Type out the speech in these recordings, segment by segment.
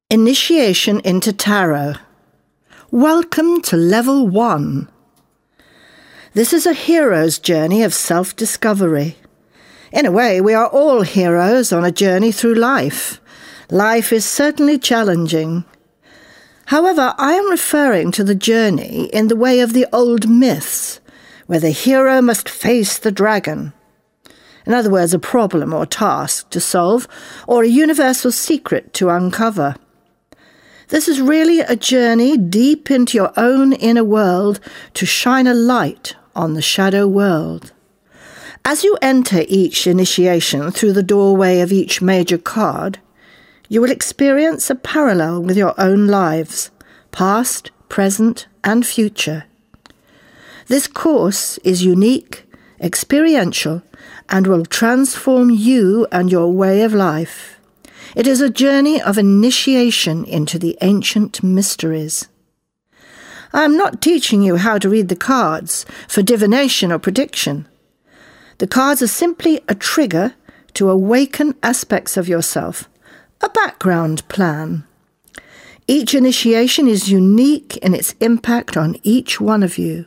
Initiation into Tarot. Welcome to Level 1. This is a hero's journey of self-discovery. In a way, we are all heroes on a journey through life. Life is certainly challenging. However, I am referring to the journey in the way of the old myths, where the hero must face the dragon. In other words, a problem or task to solve, or a universal secret to uncover. This is really a journey deep into your own inner world to shine a light on the shadow world. As you enter each initiation through the doorway of each major card, you will experience a parallel with your own lives, past, present, and future. This course is unique, experiential, and will transform you and your way of life. It is a journey of initiation into the ancient mysteries. I am not teaching you how to read the cards for divination or prediction. The cards are simply a trigger to awaken aspects of yourself, a background plan. Each initiation is unique in its impact on each one of you.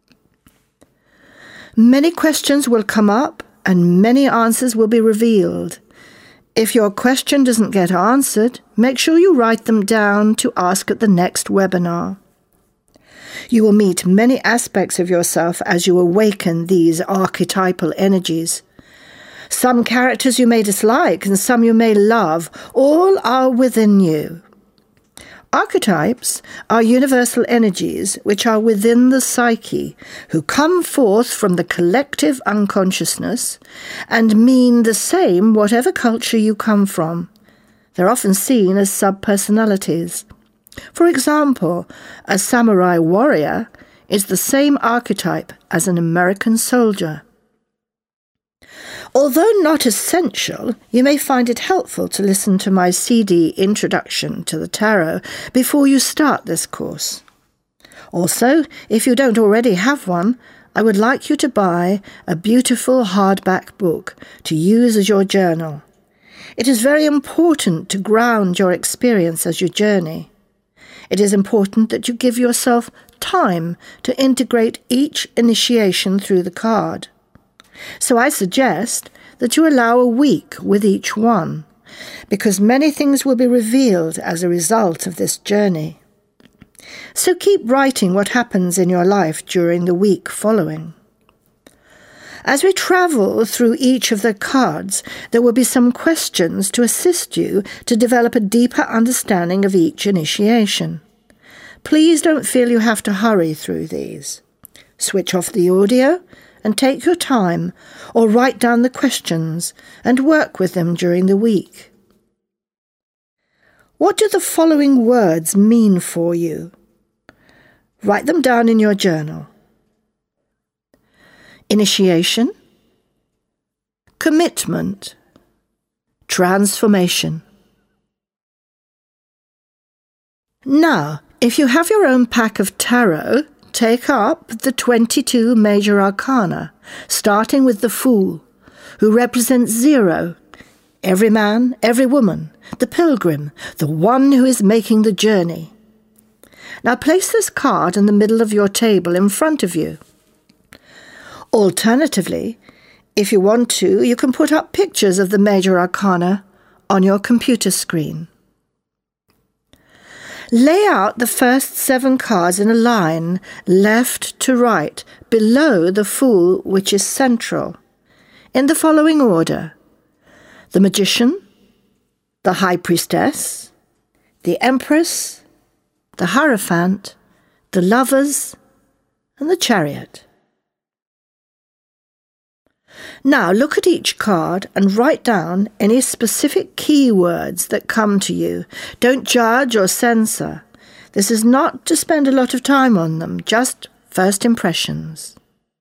Many questions will come up and many answers will be revealed. If your question doesn't get answered, make sure you write them down to ask at the next webinar. You will meet many aspects of yourself as you awaken these archetypal energies. Some characters you may dislike and some you may love, all are within you. Archetypes are universal energies which are within the psyche, who come forth from the collective unconsciousness and mean the same whatever culture you come from. They're often seen as subpersonalities. For example, a samurai warrior is the same archetype as an American soldier. Although not essential, you may find it helpful to listen to my CD Introduction to the Tarot before you start this course. Also, if you don't already have one, I would like you to buy a beautiful hardback book to use as your journal. It is very important to ground your experience as you journey. It is important that you give yourself time to integrate each initiation through the card. So I suggest that you allow a week with each one, because many things will be revealed as a result of this journey. So keep writing what happens in your life during the week following. As we travel through each of the cards, there will be some questions to assist you to develop a deeper understanding of each initiation. Please don't feel you have to hurry through these. Switch off the audio and take your time, or write down the questions and work with them during the week. What do the following words mean for you? Write them down in your journal. Initiation, commitment, transformation. Now, if you have your own pack of tarot, take up the 22 major arcana, starting with the Fool, who represents 0, every man, every woman, the pilgrim, the one who is making the journey. Now place this card in the middle of your table in front of you. Alternatively, if you want to, you can put up pictures of the major arcana on your computer screen. Lay out the first 7 cards in a line, left to right, below the Fool, which is central, in the following order: the Magician, the High Priestess, the Empress, the Hierophant, the Lovers, and the Chariot. Now look at each card and write down any specific keywords that come to you. Don't judge or censor. This is not to spend a lot of time on them, just first impressions.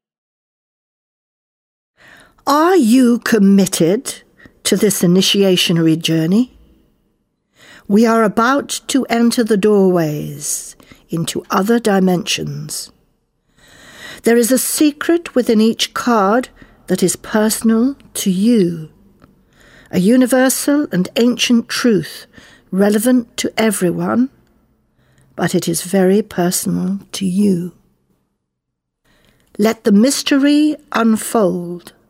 Are you committed to this initiationary journey? We are about to enter the doorways into other dimensions. There is a secret within each card that is personal to you, a universal and ancient truth relevant to everyone, but it is very personal to you. Let the mystery unfold.